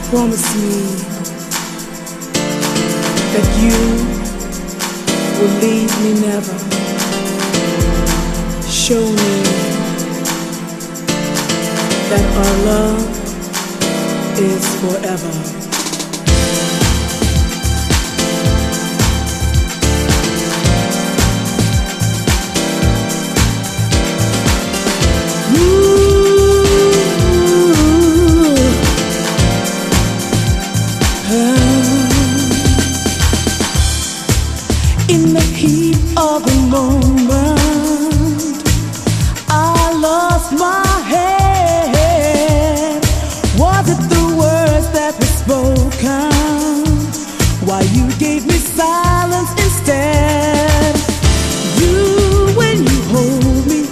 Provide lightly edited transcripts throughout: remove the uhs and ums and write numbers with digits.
Promise me that you will leave me never. Show me that our love is forever. In the heat of the moment, I lost my head. Was it the words that were spoken? Why you gave me silence instead? You, when you hold me,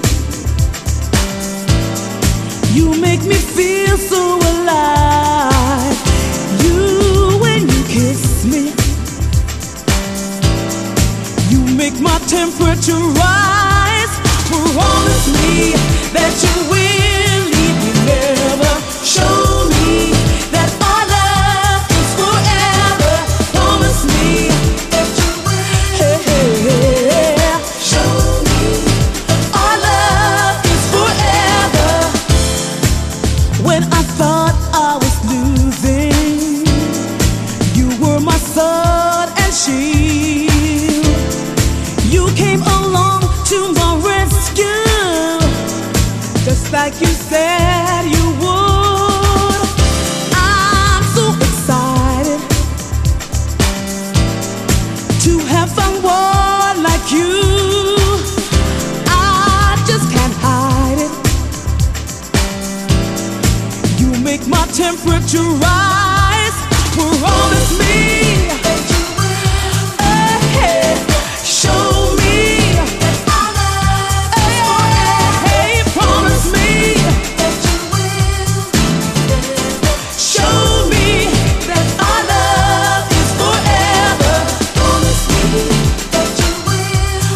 you make me feel so alive. You, when you kiss me, make my temperature rise. Promise me that you will leave me never. Show me that our love is forever. Promise me that you will. Show me that our love is forever. When I thought I was losing, you were my sun and shield. You came along to my rescue, just like you said you would. I'm so excited to have someone like you. I just can't hide it. You make my temperature rise. Promise me